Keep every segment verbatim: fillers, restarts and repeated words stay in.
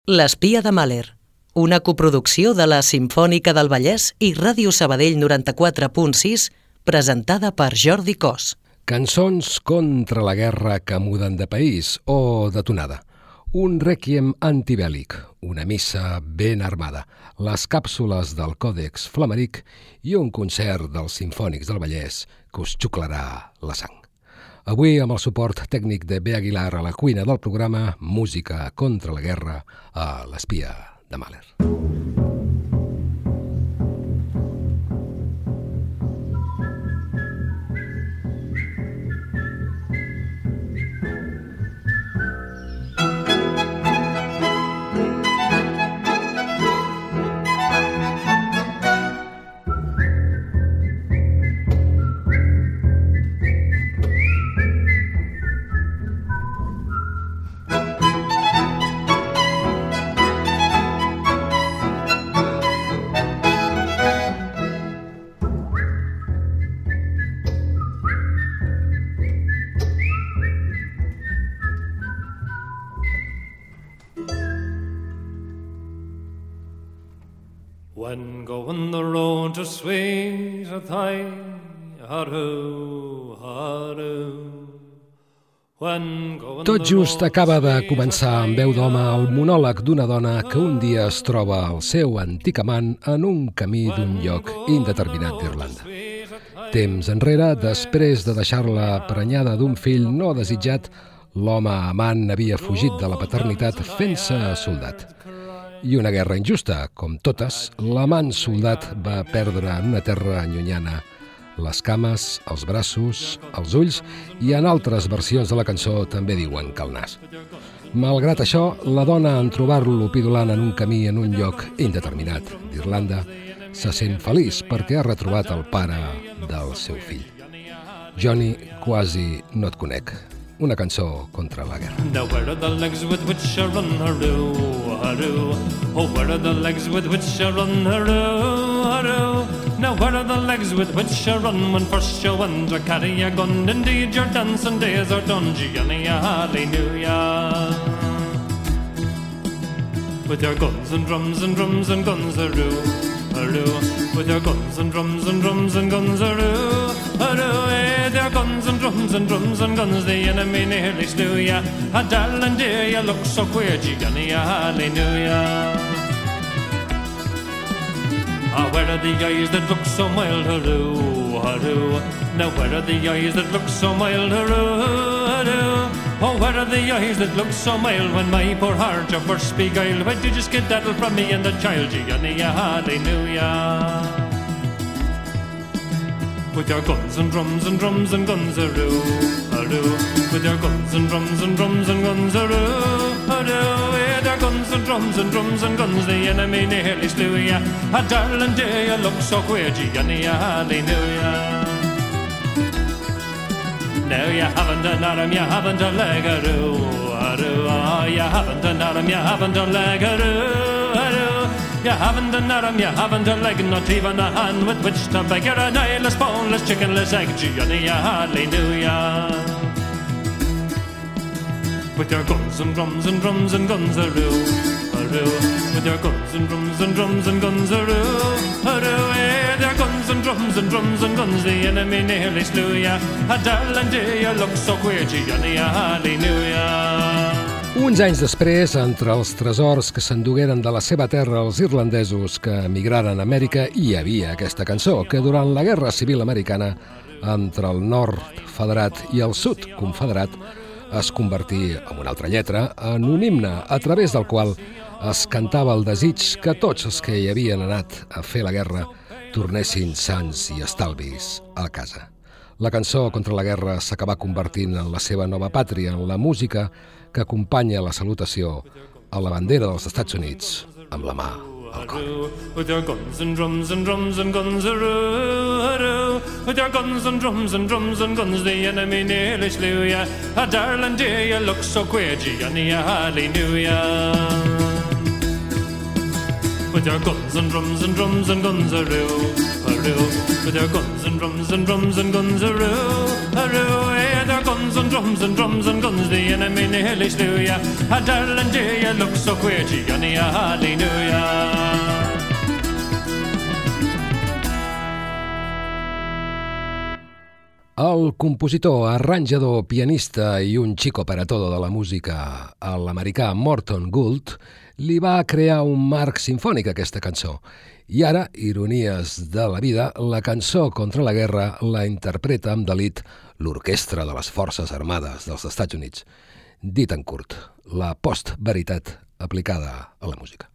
L'espia de Mahler, una coproducció de la Simfònica del Vallès i Ràdio Sabadell noranta-quatre punt sis, presentada per Jordi Cos. Cançons contra la guerra que muden de país o de tonada. Un rèquiem antibèl·lic, una missa ben armada, les càpsules del Còdex Flamaric i un concert dels Simfònics del Vallès que us xuclarà la sang. Avui, amb el suport tècnic de B. Aguilar a la cuina del programa Música contra la guerra a l'espia de Mahler. When going the road to sweet a thigh, haru, haru. Tot just acaba de començar amb veu d'home el monòleg d'una dona que un dia es troba al seu antic amant en un camí d'un lloc indeterminat d'Irlanda. Temps enrere, després de deixar-la prenyada d'un fill no desitjat, l'home amant havia fugit de la paternitat fent-se soldat. I una guerra injusta, com totes, l'amant soldat va perdre en una terra allunyana les cames, els braços, els ulls i en altres versions de la cançó també diuen que el nas. Malgrat això, la dona, en trobar-lo pidolant en un camí en un lloc indeterminat d'Irlanda, se sent feliç perquè ha retrobat el pare del seu fill. Johnny, quasi no et conec. Una cançó contra la guerra. Now where are the legs with which I run, hurroo, hurroo? Oh, where are the legs with which I run, hurroo, hurroo? Now where are the legs with which I run when first you want to carry a gun? Indeed your dancing days are done, Gianni, hallelujah. With your guns and drums and drums and guns, hurroo, hurroo. With your guns and drums and drums and guns, hurroo, hurroo. With your guns and drums and drums and guns, the enemy nearly slew ya. A darling dear, you look so queer, Gianni, hallelujah. Ah, where are the eyes that look so mild, hurroo, hurroo? Now where are the eyes that look so mild, hurroo, hurroo? Oh, where are the eyes that look so mild when my poor heart you first beguiled? Why did you skedaddle from me and the child, Gianni, hallelujah? With your guns and drums and drums and guns, hurroo, hurroo. With your guns and drums and drums and guns, hurroo, hurroo. With your guns and drums and drums and guns, the enemy nearly slew ya. A darling dear, you look so queer, Gianni, hallelujah. Now you haven't an arm, you haven't a leg, hurroo, hurroo. Oh, you haven't an arm, you haven't a leg, hurroo, hurroo. You haven't an arm, you haven't a leg, not even a hand with which to beg. You're an eyeless, boneless, chickenless egg, Gianni, hallelujah. With your guns and drums and drums and guns, hurroo, hurroo. With your guns and drums and drums and guns, hurroo, hurroo. With your guns and drums and drums and guns, the enemy nearly slew ya. A darling dear, you look so queer, Gianni, hallelujah. Uns anys després, entre els tresors que s'endugueren de la seva terra els irlandesos que emigraren a Amèrica, hi havia aquesta cançó que durant la Guerra Civil Americana, entre el nord federat i el sud confederat, es convertí en una altra lletra en un himne a través del qual es cantava el desig que tots els que hi havien anat a fer la guerra tornessin sants i estalvis a casa. La cançó contra la guerra s'acabà convertint en la seva nova pàtria, en la música que acompanya la salutació a la bandera dels Estats Units amb la mà al cor. With your guns and drums and drums and guns, hurroo, hurroo. With your guns and drums and drums and guns, the enemy nearly slew ya. A darling dear, you look so queer, Gianni, hallelujah. With your guns and drums and drums and guns, hurroo, hurroo. With your guns and drums and drums and guns, hurroo, hurroo. With your guns and drums and drums and guns, the enemy nearly slew ya. A darling dear, you look so queer to Johnny, I hardly knew ya. El compositor, arranjador, pianista i un chico operador de la música, l'americà Morton Gould, li va crear un marc simfònic a aquesta cançó. I ara, ironies de la vida, la cançó contra la guerra la interpreta amb delit l'Orquestra de les Forces Armades dels Estats Units. Dit en curt, la postveritat aplicada a la música.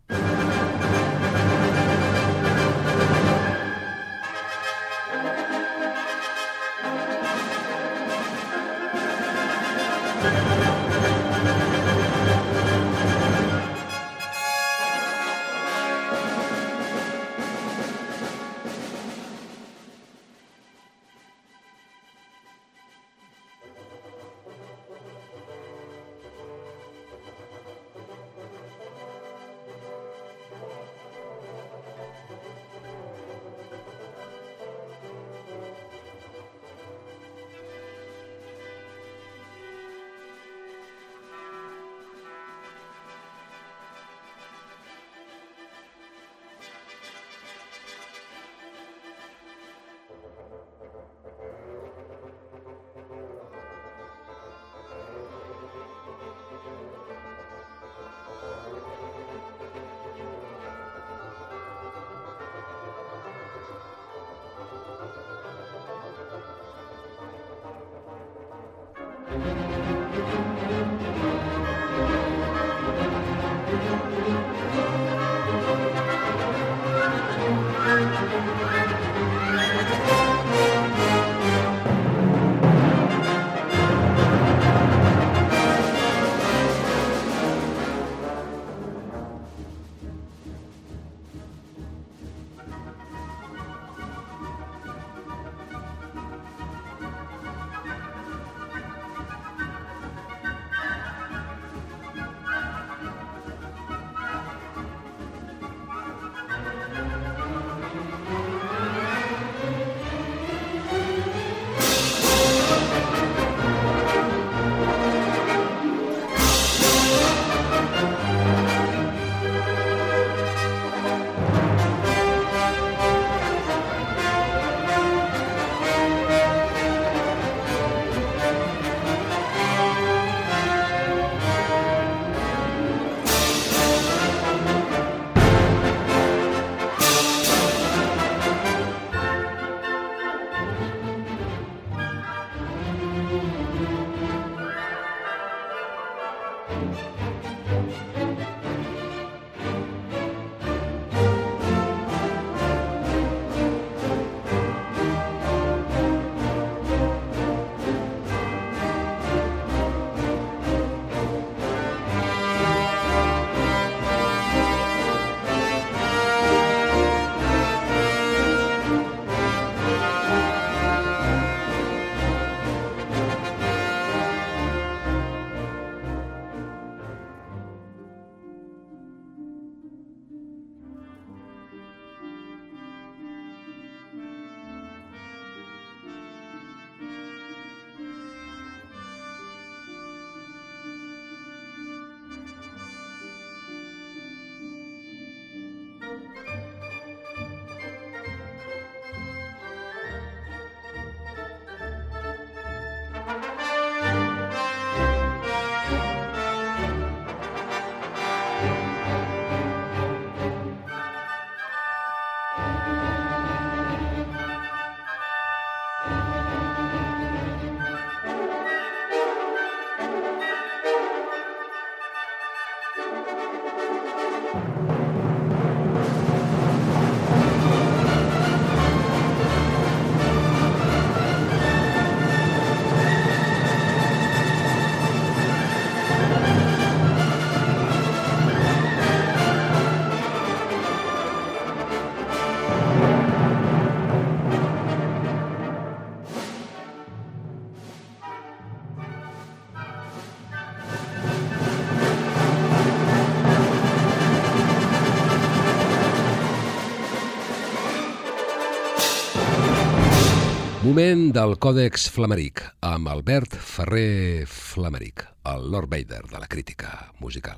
Moment del Còdex Flameric, amb Albert Ferrer Flameric, el Lord Vader de la crítica musical.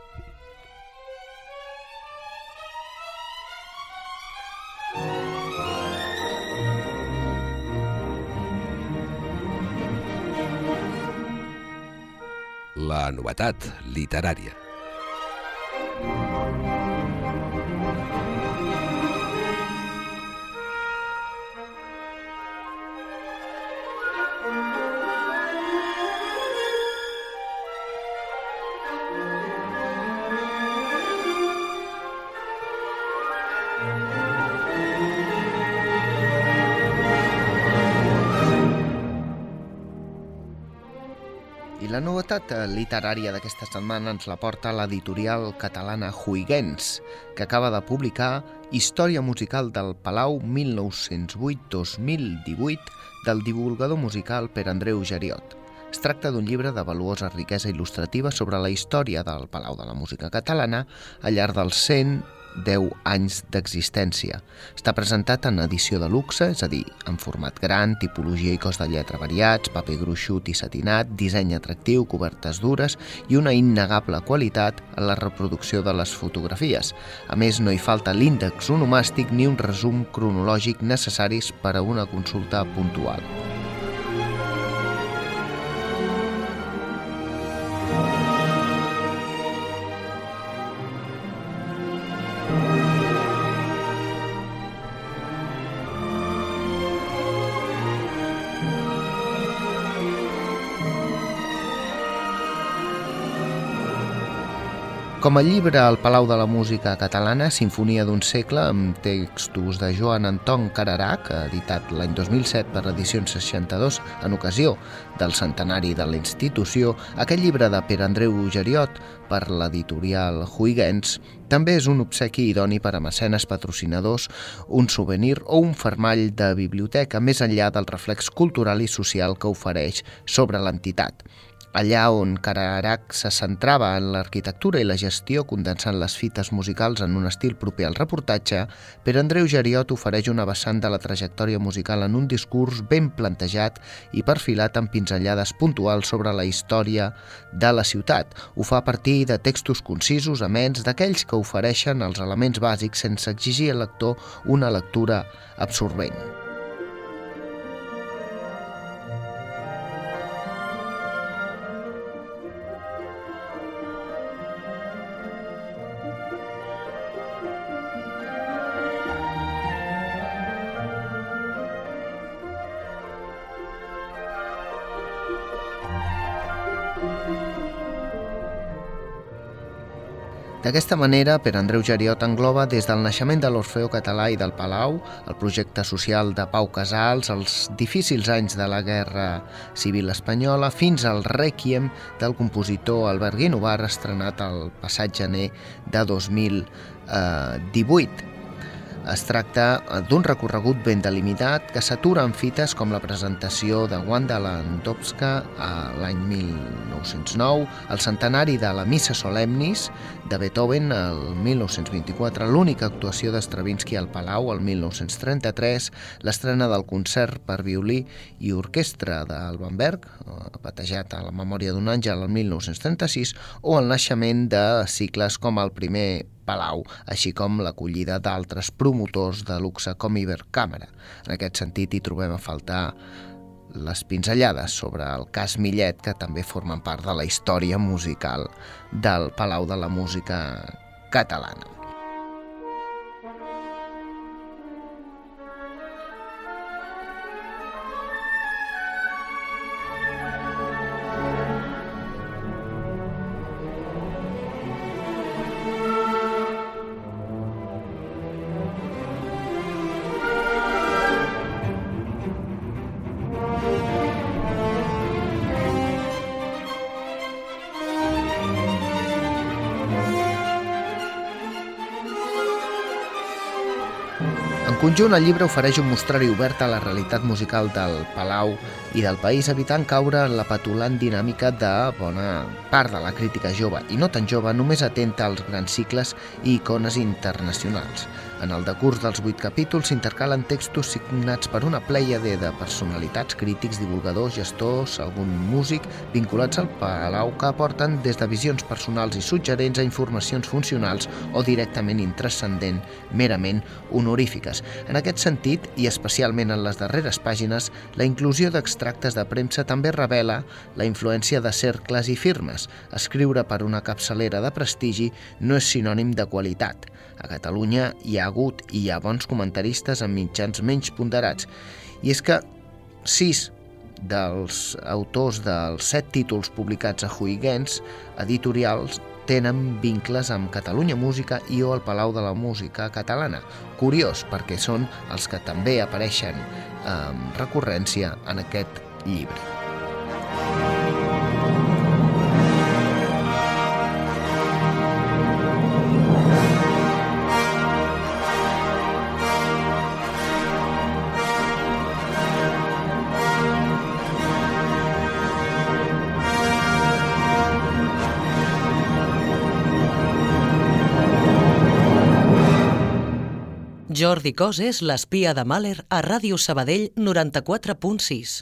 La novetat literària. I la novetat literària d'aquesta setmana ens la porta l'editorial catalana Huygens, que acaba de publicar Història musical del Palau mil nou-cents vuit a dos mil divuit del divulgador musical Pere Andreu Geriot. Es tracta d'un llibre de valuosa riquesa il·lustrativa sobre la història del Palau de la Música Catalana al llarg dels cent deu anys d'existència. Està presentat en edició de luxe, és a dir, en format gran, tipologia i cost de lletra variats, paper gruixut i satinat, disseny atractiu, cobertes dures i una innegable qualitat en la reproducció de les fotografies. A més, no hi falta l'índex onomàstic ni un resum cronològic necessaris per a una consulta puntual. Com a llibre El Palau de la Música Catalana, Sinfonia d'un segle, amb textos de Joan Anton Cararach, editat l'any dos mil set per Edicions seixanta-dos en ocasió del centenari de la institució, aquest llibre de Pere Andreu Geriot per l'editorial Huygens també és un obsequi idoni per a mecenes patrocinadors, un souvenir o un fermall de biblioteca, més enllà del reflex cultural i social que ofereix sobre l'entitat. Allà on Cararach se centrava en l'arquitectura i la gestió condensant les fites musicals en un estil proper al reportatge, Pere Andreu Geriot ofereix una vessant de la trajectòria musical en un discurs ben plantejat i perfilat amb pinzellades puntuals sobre la història de la ciutat. Ho fa a partir de textos concisos, amens, d'aquells que ofereixen els elements bàsics sense exigir al lector una lectura absorbent. D'aquesta manera, Pere Andreu Geriot engloba des del naixement de l'Orfeó Català i del Palau, el projecte social de Pau Casals, els difícils anys de la Guerra Civil Espanyola, fins al Rèquiem del compositor Albert Guinovar, estrenat el passat gener de dos mil divuit. Es tracta d'un recorregut ben delimitat que s'atura en fites com la presentació de Wanda Landowska l'any mil nou-cents nou, el centenari de la Missa Solemnis de Beethoven el mil nou-cents vint-i-quatre, l'única actuació d'Stravinsky al Palau el mil nou-cents trenta-tres, l'estrena del concert per violí i orquestra d'Alban Berg, batejat a la memòria d'un àngel el mil nou-cents trenta-sis, o el naixement de cicles com el primer Palau, així com l'acollida d'altres promotors de luxe com Ibercàmera. En aquest sentit hi trobem a faltar les pinzellades sobre el cas Millet, que també formen part de la història musical del Palau de la Música Catalana. En conjunt, el llibre ofereix un mostrari obert a la realitat musical del Palau i del país, evitant caure en la petulant dinàmica de bona part de la crítica jove, i no tan jove, només atenta als grans cicles i icones internacionals. En el decurs dels vuit capítols s'intercalen textos signats per una plèiade de personalitats, crítics, divulgadors, gestors, algun músic, vinculats al Palau, que aporten des de visions personals i suggerents a informacions funcionals o directament intranscendent, merament honorífiques. En aquest sentit, i especialment en les darreres pàgines, la inclusió d'extractes de premsa també revela la influència de cercles i firmes. Escriure per una capçalera de prestigi no és sinònim de qualitat. A Catalunya hi ha hagut i hi ha bons comentaristes amb mitjans menys ponderats. I és que sis dels autors dels set títols publicats a Huygens editorials tenen vincles amb Catalunya Música i o el Palau de la Música Catalana. Curiós, perquè són els que també apareixen amb recurrència en aquest llibre. Jordi Cos és l'espia de Mahler a Ràdio Sabadell noranta-quatre punt sis.